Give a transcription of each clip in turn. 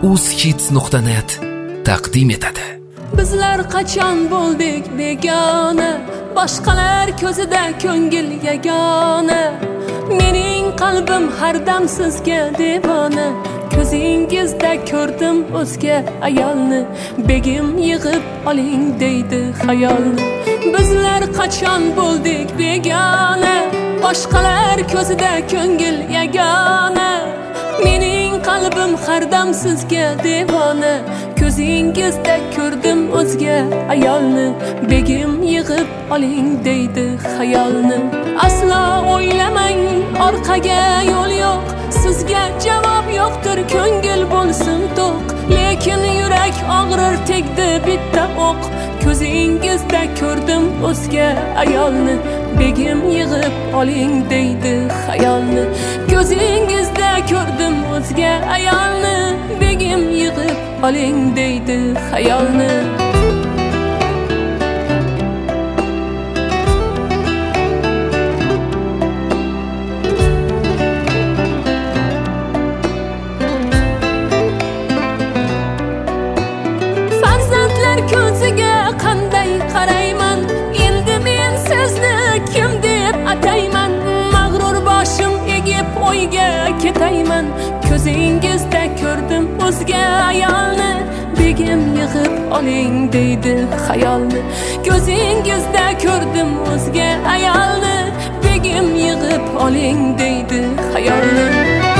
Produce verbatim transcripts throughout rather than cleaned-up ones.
uzhits nuqta net taqdim etadi. Bizlar qachon bo'ldik begona, boshqalar ko'zida ko'ngil yagona. Mening qalbim har dam sizga devona, ko'zingizda ko'rdim o'zga ayolni. Begim yig'ib oling deydi xayolni. Bizlar qachon bo'ldik begona, boshqalar ko'zida ko'ngil yagona. Mening qalbim har dam sizga devona, ko'zingizda ko'rdim o'zga ayolni. Begim yig'ib oling deydi xayolni. Aslo o'ylamang, orqaga yo'l yo'q, sizga javob yo'qdir, ko'ngil bo'lsin to'q. Lekin yurak og'rir, tegdi bitta o'q. Ko'zingizda ko'rdim o'zga ayolni. Begim yig'ib oling deydi xayolni. Ko'zingizda ko'rdim o'zga ayolni. Begim yig'ib oling deydi xayolni. Farzandlar ko'ziga qanday qarayman, endi men sizni kim deb atayman? Mag'rur boshim egib o'yga ketayman, ko'zingizda ko'rdim o'zga ayolni. Begim yig'ib oling deydi xayolni. Ko'zingizda ko'rdim o'zga ayolni. Begim yig'ib oling deydi xayolni.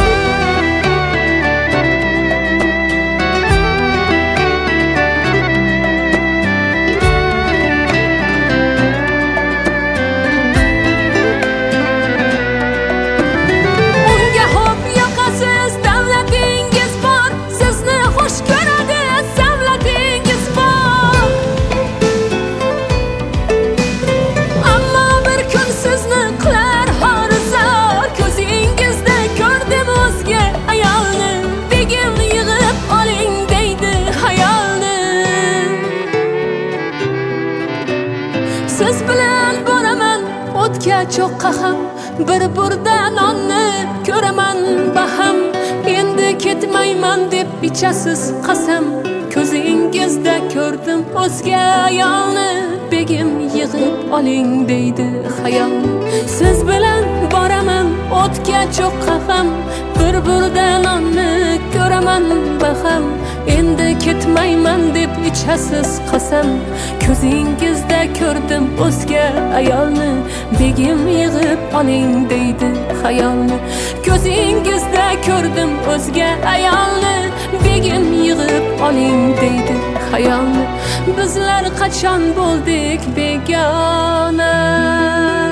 Siz bilan boraman o'tga cho'qqa ham, bir burda nonni ko'raman baham. Endi ketmayman deb ichasiz qasam, ko'zingizda ko'rdim o'zga ayolni. Begim yig'ib oling deydi xayol. Siz bilan boraman o'tga cho'qqa ham, bir burda nonni ko'raman baham. Endi ketmayman deb ichasiz qasam, ko'zingizda ko'rdim o'zga ayolni. Begim yig'ib oling deydi xayolni. Ko'zingizda ko'rdim o'zga ayolni. Begim yig'ib oling deydi xayolni. Bizlar qachon bo'ldik begona?